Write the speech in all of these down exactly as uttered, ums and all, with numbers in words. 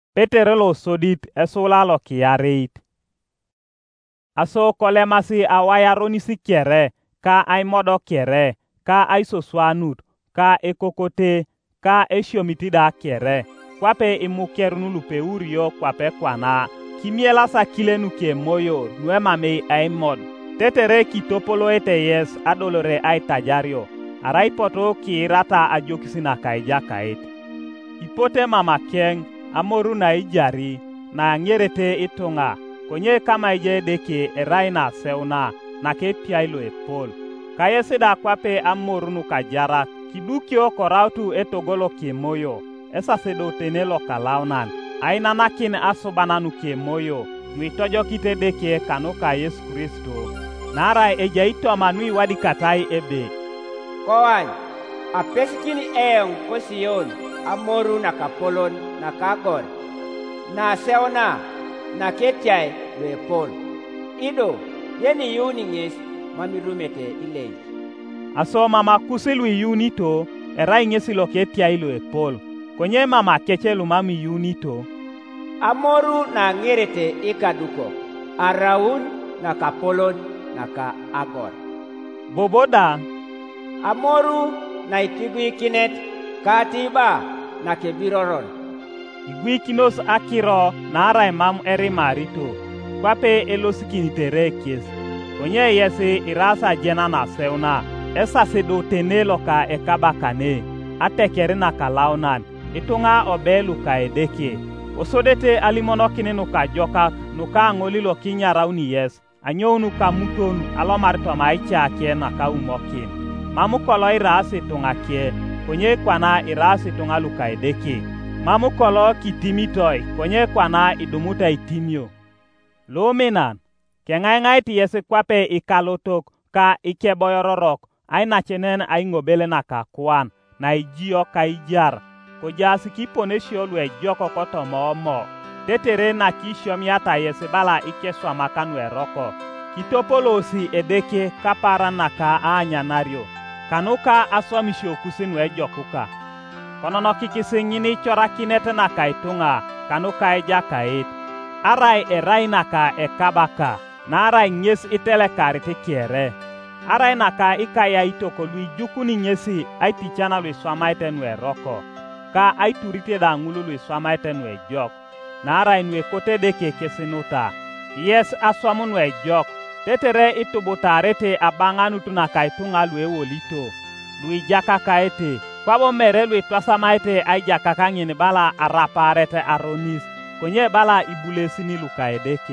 Petero lo sodit esula lo kiarit. Aso kolemasi awayaronisi kiere, ka ai modo kiere, ka ai soswanut, ka ekokote, ka eshomitida kiere. Kwape imukerunu lupe urio kwape kwana. Kimiela sa kilenu kie moyo, nuemame ai mod. Tetere kitopolo ete yes adolore ai tajario. Arai poto ki rata ajokisina kaija kait. Ipote mama keng, amoru na ijari, na ngerete itunga. Konye kama ije deke eraina seuna, na ke piailo epol. Kayesida kwape amorunu kajara, kidukio korautu etogolo kie moyo. Esa sedo tenelo kalaunan. Aina nakin asobananu kie moyo. Nuitojo kite deke kanuka Yesu Kristo. Nara eja ito manui wadi katai ebe. Kowan, apesikini eong kosion, amoru na kapolon na kagor. Na seona, na ketiai lepol. Ido, yeni yuni ngis mamirumete ilei. Aso mama kusilu yunito, era ingesi lo ketiai lepol. Konye mama kechelu mami yunito. Amoru na ngerete ikaduko, araun na kapolon na ka agor. Boboda. Amoru na itigui kinet katiba na kebiroron. Igui kinos akiro na ara imam eri marito. Kwape elosikinite kies. Konye yesi irasa jena na seuna. Esa sedo tenelo ka ekaba kane. Atekeri na kalaunan. Itunga obelu ka edeke. Osodete alimono kinenu ka jokak. Nuka angolilo kinya rauni yes. Anyonu ka mutonu alomarito maicha ake na ka umokin. Mamu kolo irasi tunga kie. Konye kwana irasi tunga luka edeke. Mamu kolo kitimitoi. Konye kwana idumuta itimio. Lominan. Kengai ngai ti yesi kwape ikalotok ka ikeboyororok. Aina chenen ay ngobele na ka kwan. Na ijio ka ijar. Kojasi kipone shiolwe joko koto mo mo. Tetere na kishom yata yesi bala ikeswa makanu eroko. Kitopolosi edeke kapara na ka anya nario. Kanuka aswamisho kusinu ejokuka. Konono kikisi ngini chora kinete na kaitunga. Kanuka eja kait. Arai erai na ka ekabaka. Na arai nyes itele karite kiere. Arai na ka ikaya itoko lui jukuni nyesi aitichana lui swamaite nwe roko. Ka aiturite da ngulu lui swamaite nwe jok. Na arai nwe kote deke kesinuta. Yes aswamu nwe jok. Tetere itubutarete abanganu tunakaitunga lue wolito. Lui jaka kaete. Kwabo mere lui twasamaite ay jaka kangini bala araparete aronis. Konye bala ibulesini luka edeke.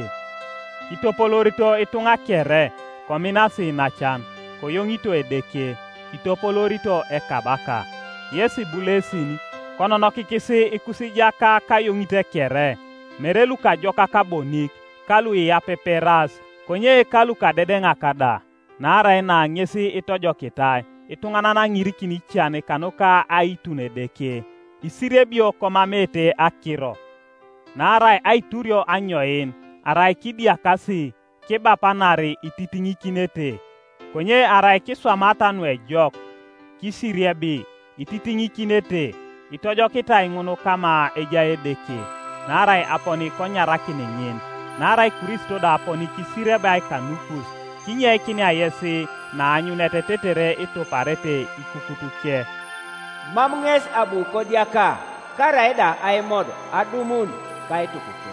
Kitopolorito itunga kere. Kominasi nachan. Koyongito edeke. Kitopolorito ekabaka. Yesi bulesini. Konono kikisi ikusi jaka kayongite kere. Mere luka joka kabonik. Kalu iya peperas. Konye kalu kadedenga kada. Na arai na ngesi itojo kitai. Itungana na ngirikini chane kanuka aitune deke. Isirebio komamete akiro. Na arai aiturio anyoin. Arai kidia kasi. Keba panari ititingi kinete. Konye arai kiswamata nwe jok. Kisiriebi. Ititingi kinete. Itojo kitai ngunu kama eja edeke. Na arai aponi konyarakini ngin. Narai Kristo da aponi kisirebe ay kanukus. Kinye kini ayesi na anyunete tetere ito parete ikukutuke. Mamunges abu kodiaka. Karaida ay mod adumun kaitukuke.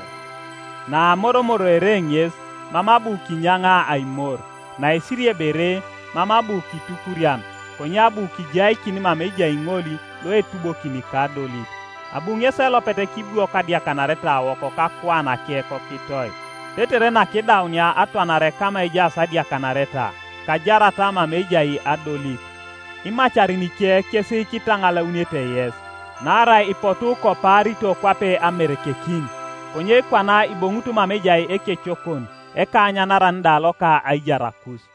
Na moro moro erenyes mamabu kinyanga ay mor. Na isirie bere mamabu kitukurian. Konyabu kijai kini mameja ingoli lo etubo kini kadoli. Abungese lopete kibuo kadia kanareta woko kakwana kieko kitoi. Tetere na kidaunia atwanare kama ija sadia kanareta. Kajara tama mejai adoli. Imacharini kie kesi kitangala unete yes. Nara ipotu koparito kwape amerekekin. Konye kwana ibongutu mamejai eke chokon. Eka anyanara ndaloka aijarakus.